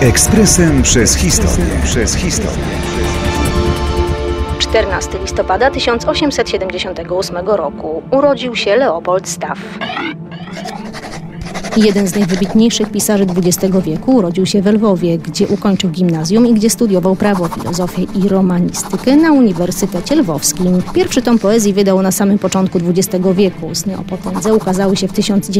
Ekspresem przez historię. 14 listopada 1878 roku urodził się Leopold Staff. Jeden z najwybitniejszych pisarzy XX wieku urodził się w Lwowie, gdzie ukończył gimnazjum i gdzie studiował prawo, filozofię i romanistykę na Uniwersytecie Lwowskim. Pierwszy tom poezji wydał na samym początku XX wieku. Sny o potędze ukazały się w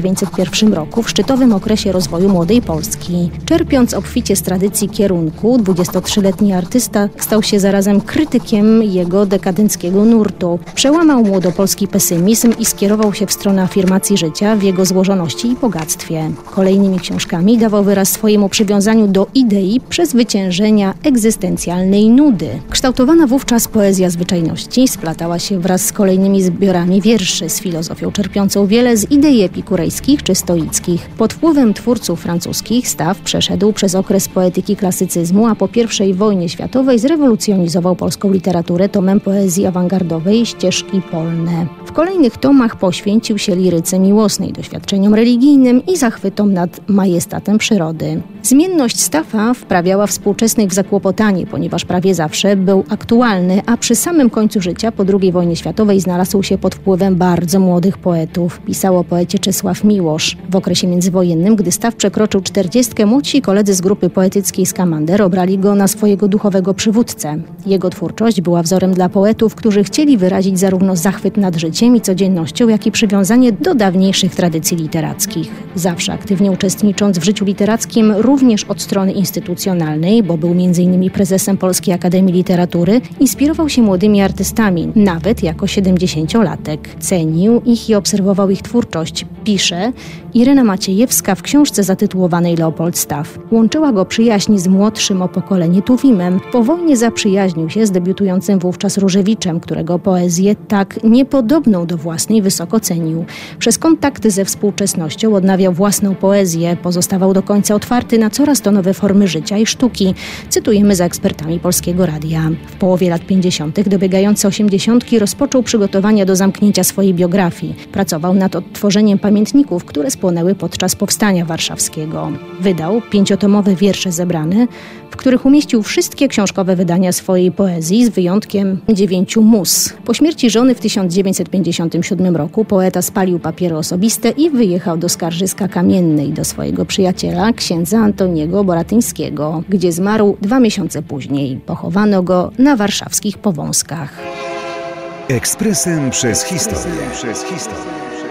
1901 roku w szczytowym okresie rozwoju młodej Polski. Czerpiąc obficie z tradycji kierunku, 23-letni artysta stał się zarazem krytykiem jego dekadenckiego nurtu. Przełamał młodopolski pesymizm i skierował się w stronę afirmacji życia w jego złożoności i bogactwie. Kolejnymi książkami dawał wyraz swojemu przywiązaniu do idei przezwyciężenia egzystencjalnej nudy. Kształtowana wówczas poezja zwyczajności splatała się wraz z kolejnymi zbiorami wierszy z filozofią czerpiącą wiele z idei epikurejskich czy stoickich. Pod wpływem twórców francuskich Staff przeszedł przez okres poetyki klasycyzmu, a po I wojnie światowej zrewolucjonizował polską literaturę tomem poezji awangardowej Ścieżki polne. W kolejnych tomach poświęcił się liryce miłosnej, doświadczeniom religijnym i zachwytom nad majestatem przyrody. Zmienność Staffa wprawiała współczesnych w zakłopotanie, ponieważ prawie zawsze był aktualny, a przy samym końcu życia po II wojnie światowej znalazł się pod wpływem bardzo młodych poetów. Pisał o poecie Czesław Miłosz. W okresie międzywojennym, gdy Staff przekroczył 40, młodsi koledzy z grupy poetyckiej Skamander obrali go na swojego duchowego przywódcę. Jego twórczość była wzorem dla poetów, którzy chcieli wyrazić zarówno zachwyt nad życiem i codziennością, jak i przywiązanie do dawniejszych tradycji literackich. Zawsze aktywnie uczestnicząc w życiu literackim, również od strony instytucjonalnej, bo był m.in. prezesem Polskiej Akademii Literatury, inspirował się młodymi artystami, nawet jako 70-latek. Cenił ich i obserwował ich twórczość, pisze Irena Maciejewska w książce zatytułowanej Leopold Staff. Łączyła go przyjaźń z młodszym o pokolenie Tuwimem. Po wojnie zaprzyjaźnił się z debiutującym wówczas Różewiczem, którego poezję tak niepodobną do własnej wysoko cenił. Przez kontakty ze współczesnością odnawiał własną poezję, pozostawał do końca otwarty na coraz to nowe formy życia i sztuki. Cytujemy za ekspertami Polskiego Radia. W połowie lat 50. dobiegające 80. rozpoczął przygotowania do zamknięcia swojej biografii. Pracował nad odtworzeniem pamiętników, które spłonęły podczas Powstania Warszawskiego. Wydał 5-tomowe wiersze zebrane, w których umieścił wszystkie książkowe wydania swojej poezji, z wyjątkiem 9 mus. Po śmierci żony w 1957 roku poeta spalił papiery osobiste i wyjechał do Skarżyska Kamiennej, do swojego przyjaciela, księdza Antoniego Boratyńskiego, gdzie zmarł 2 miesiące później. Pochowano go na warszawskich Powązkach. Ekspresem przez historię.